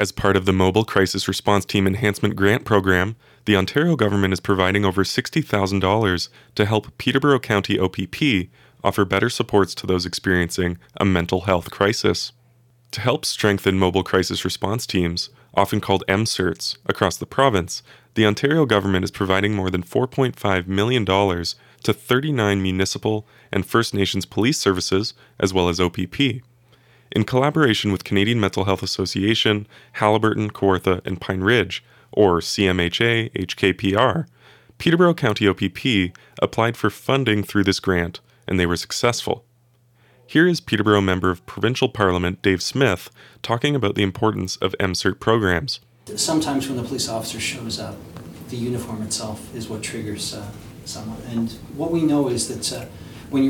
As part of the Mobile Crisis Response Team Enhancement Grant Program, the Ontario government is providing over $60,000 to help Peterborough County OPP offer better supports to those experiencing a mental health crisis. To help strengthen mobile crisis response teams, often called MCIRTs, across the province, the Ontario government is providing more than $4.5 million to 39 municipal and First Nations police services, as well as OPP. In collaboration with Canadian Mental Health Association, Haliburton, Kawartha, and Pine Ridge, or CMHA HKPR, Peterborough County OPP applied for funding through this grant, and they were successful. Here is Peterborough Member of Provincial Parliament Dave Smith talking about the importance of MCIRT programs. Sometimes when the police officer shows up, the uniform itself is what triggers someone. And what we know is that when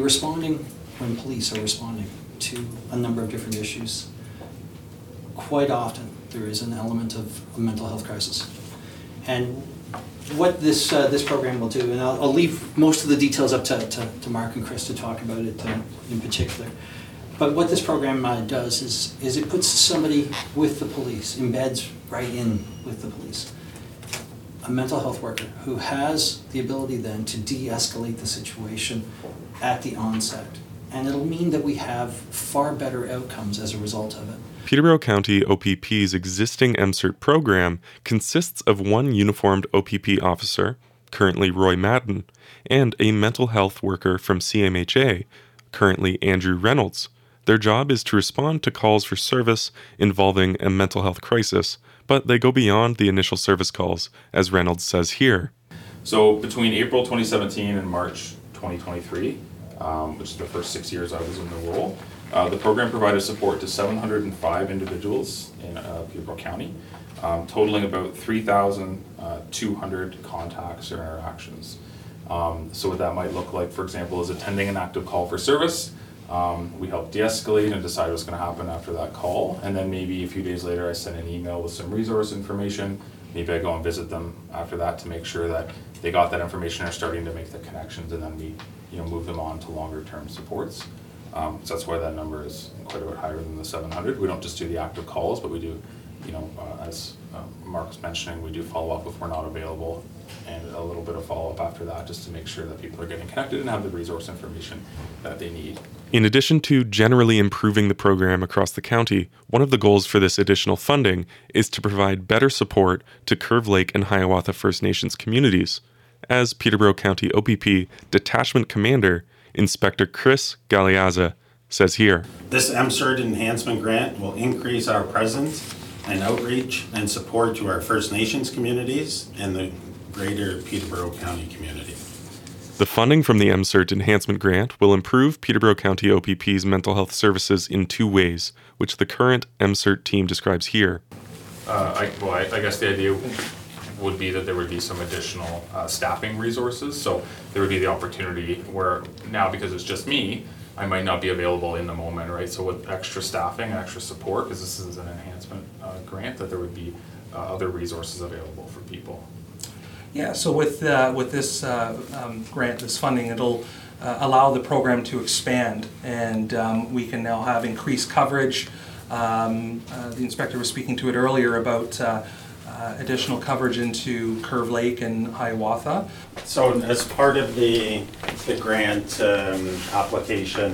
police are responding to a number of different issues, quite often there is an element of a mental health crisis. And what this program will do, and I'll leave most of the details up to Mark and Chris to talk about it in particular, but what this program does is it puts somebody with the police, embeds right in with the police, a mental health worker who has the ability then to de-escalate the situation at the onset. And it'll mean that we have far better outcomes as a result of it. Peterborough County OPP's existing MCIRT program consists of one uniformed OPP officer, currently Roy Madden, and a mental health worker from CMHA, currently Andrew Reynolds. Their job is to respond to calls for service involving a mental health crisis, but they go beyond the initial service calls, as Reynolds says here. So between April 2017 and March 2023, which is the first 6 years I was in the role, the program provided support to 705 individuals in Peterborough County, totaling about 3,200 contacts or interactions. So what that might look like, for example, is attending an active call for service. We help de-escalate and decide what's going to happen after that call, and then maybe a few days later I send an email with some resource information. Maybe I go and visit them after that to make sure that they got that information, are starting to make the connections, and then we move them on to longer term supports. So that's why that number is quite a bit higher than the 700. We don't just do the active calls, but we do, as Mark was mentioning, we do follow up if we're not available, and a little bit of follow up after that, just to make sure that people are getting connected and have the resource information that they need. In addition to generally improving the program across the county, one of the goals for this additional funding is to provide better support to Curve Lake and Hiawatha First Nations communities. As Peterborough County OPP Detachment Commander, Inspector Chris Galeazza says here. This MCIRT enhancement grant will increase our presence and outreach and support to our First Nations communities and the greater Peterborough County community. The funding from the MCIRT enhancement grant will improve Peterborough County OPP's mental health services in two ways, which the current MCIRT team describes here. I guess the idea would be that there would be some additional staffing resources. So there would be the opportunity where now, because it's just me, I might not be available in the moment, right? So with extra staffing, extra support, because this is an enhancement grant, that there would be other resources available for people. Yeah, so with this grant, this funding, it'll allow the program to expand, and we can now have increased coverage. The inspector was speaking to it earlier about additional coverage into Curve Lake and Hiawatha. So as part of the grant application,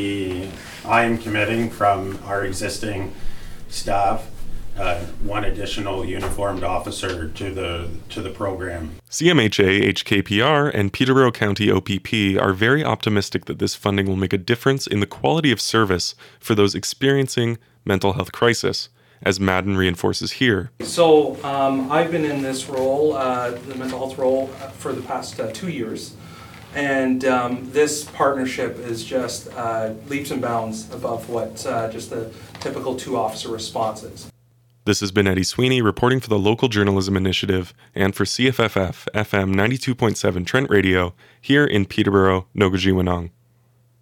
I am committing from our existing staff one additional uniformed officer to the program. CMHA, HKPR, and Peterborough County OPP are very optimistic that this funding will make a difference in the quality of service for those experiencing mental health crisis, as Madden reinforces here. So I've been in this role, the mental health role, for the past 2 years. And this partnership is just leaps and bounds above what just the typical two-officer response is. This has been Eddie Sweeney reporting for the Local Journalism Initiative and for CFFF FM 92.7 Trent Radio here in Peterborough, Nogojiwanong.